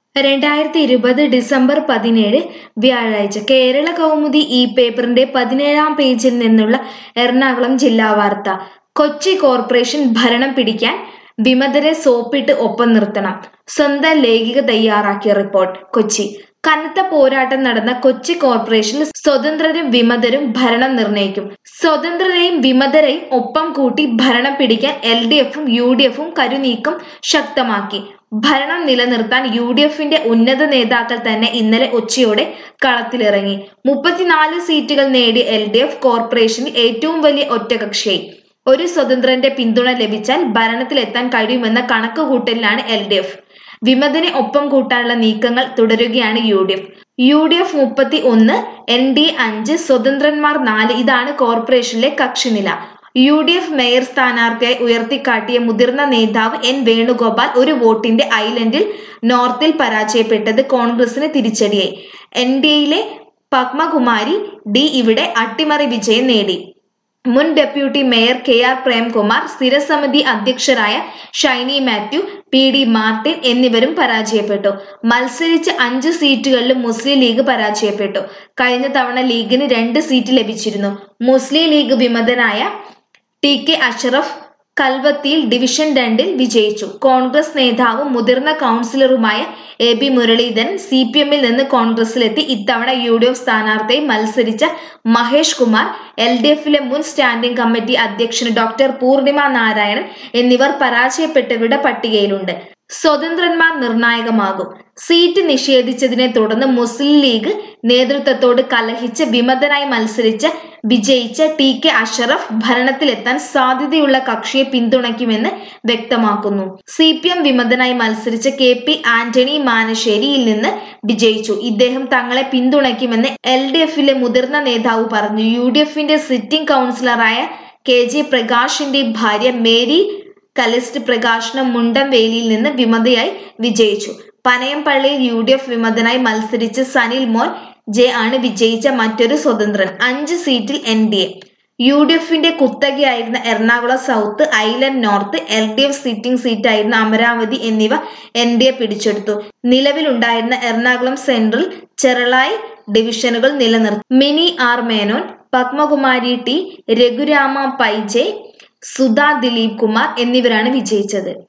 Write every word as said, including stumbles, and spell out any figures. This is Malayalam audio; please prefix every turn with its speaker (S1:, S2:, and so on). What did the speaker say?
S1: രണ്ടായിരത്തി ഇരുപത് ഡിസംബർ പതിനേഴ് വ്യാഴാഴ്ച കേരള കൗമുദി ഈ പേപ്പറിന്റെ പതിനേഴാം പേജിൽ നിന്നുള്ള എറണാകുളം ജില്ലാ വാർത്ത. കൊച്ചി കോർപ്പറേഷൻ ഭരണം പിടിക്കാൻ വിമതരെ സോപ്പിട്ട് ഒപ്പം നിർത്തണം. സ്വന്തം ലേഖിക തയ്യാറാക്കിയ റിപ്പോർട്ട്. കൊച്ചി കനത്ത പോരാട്ടം നടന്ന കൊച്ചി കോർപ്പറേഷനിൽ സ്വതന്ത്രരും വിമതരും ഭരണം നിർണയിക്കും. സ്വതന്ത്രരെയും വിമതരെയും ഒപ്പം കൂട്ടി ഭരണം പിടിക്കാൻ എൽ ഡി എഫും യു ഡി എഫും കരുനീക്കം ശക്തമാക്കി. ഭരണം നിലനിർത്താൻ യു ഡി എഫിന്റെ ഉന്നത നേതാക്കൾ തന്നെ ഇന്നലെ ഉച്ചയോടെ കളത്തിലിറങ്ങി. മുപ്പത്തിനാല് സീറ്റുകൾ നേടിയ എൽ ഡി എഫ് കോർപ്പറേഷനിൽ ഏറ്റവും വലിയ ഒറ്റകക്ഷിയായി. ഒരു സ്വതന്ത്രന്റെ പിന്തുണ ലഭിച്ചാൽ ഭരണത്തിലെത്താൻ കഴിയുമെന്ന കണക്കുകൂട്ടലിലാണ് എൽ ഡി എഫ്. വിമതനെ ഒപ്പം കൂട്ടാനുള്ള നീക്കങ്ങൾ തുടരുകയാണ് U D F. U D F മുപ്പത്തി ഒന്ന്, എൻ ഡി എ അഞ്ച്, സ്വതന്ത്രന്മാർ നാല്. ഇതാണ് കോർപ്പറേഷനിലെ കക്ഷിനില. യു ഡി എഫ് മേയർ സ്ഥാനാർത്ഥിയായി ഉയർത്തിക്കാട്ടിയ മുതിർന്ന നേതാവ് എൻ വേണുഗോപാൽ ഒരു വോട്ടിന്റെ ഐലൻഡിൽ നോർത്തിൽ പരാജയപ്പെട്ടത് കോൺഗ്രസിന് തിരിച്ചടിയായി. എൻ ഡി എയിലെ പത്മകുമാരി ഡി ഇവിടെ അട്ടിമറി വിജയം നേടി. മുൻ deputy mayor K R Premkumar, സ്ഥിരസമിതി അധ്യക്ഷരായ ഷൈനി മാത്യു, പി ഡി മാർട്ടിൻ എന്നിവരും പരാജയപ്പെട്ടു. മത്സരിച്ച അഞ്ച് സീറ്റുകളിലും മുസ്ലിം ലീഗ് പരാജയപ്പെട്ടു. കഴിഞ്ഞ തവണ ലീഗിന് രണ്ട് സീറ്റ് ലഭിച്ചിരുന്നു. മുസ്ലിം ലീഗ് വിമതനായ ടി കെ അഷറഫ് കൽവത്തിയിൽ ഡിവിഷൻ രണ്ടിൽ വിജയിച്ചു. കോൺഗ്രസ് നേതാവും മുതിർന്ന കൗൺസിലറുമായ A B Muraleedharan C P എമ്മിൽ നിന്ന് കോൺഗ്രസിലെത്തി. ഇത്തവണ യു ഡി എഫ് സ്ഥാനാർത്ഥിയായി മത്സരിച്ച മഹേഷ് കുമാർ, എൽ ഡി എഫിലെ മുൻ സ്റ്റാൻഡിംഗ് കമ്മിറ്റി അധ്യക്ഷൻ ഡോക്ടർ പൂർണിമ നാരായണൻ എന്നിവർ പരാജയപ്പെട്ടവരുടെ പട്ടികയിലുണ്ട്. സ്വതന്ത്രന്മാർ നിർണായകമാകും. സീറ്റ് നിഷേധിച്ചതിനെ തുടർന്ന് മുസ്ലിം ലീഗ് നേതൃത്വത്തോട് കലഹിച്ച് വിമതനായി മത്സരിച്ച വിജയിച്ച ടി കെ അഷറഫ് ഭരണത്തിലെത്താൻ സാധ്യതയുള്ള കക്ഷിയെ പിന്തുണയ്ക്കുമെന്ന് വ്യക്തമാക്കുന്നു. സി പി എം വിമതനായി മത്സരിച്ച കെ പി ആന്റണി മാനശ്ശേരിയിൽ നിന്ന് വിജയിച്ചു. ഇദ്ദേഹം തങ്ങളെ പിന്തുണയ്ക്കുമെന്ന് എൽ ഡി എഫിലെ മുതിർന്ന നേതാവ് പറഞ്ഞു. യു ഡി എഫിന്റെ സിറ്റിംഗ് കൗൺസിലറായ കെ ജെ പ്രകാശിന്റെ ഭാര്യ മേരി കലിസ്റ്റ് പ്രകാശിന് മുണ്ടംവേലിയിൽ നിന്ന് വിമതയായി വിജയിച്ചു. പനയംപള്ളിയിൽ യു ഡി എഫ് വിമതനായി മത്സരിച്ച സനിൽ മോൻ ജെ ആണ് വിജയിച്ച മറ്റൊരു സ്വതന്ത്രൻ. അഞ്ച് സീറ്റിൽ N D A. U D എഫിന്റെ കുത്തകയായിരുന്ന Ernakulam south, island north, L D F sitting സീറ്റായിരുന്ന അമരാവതി എന്നിവ എൻ ഡി എ പിടിച്ചെടുത്തു. നിലവിലുണ്ടായിരുന്ന എറണാകുളം സെൻട്രൽ, ചെറളായി ഡിവിഷനുകൾ നിലനിർത്തി. Mini R Menon, Padmakumari T, Raghurama Pai J, Sudha Dileep Kumar എന്നിവരാണ് വിജയിച്ചത്.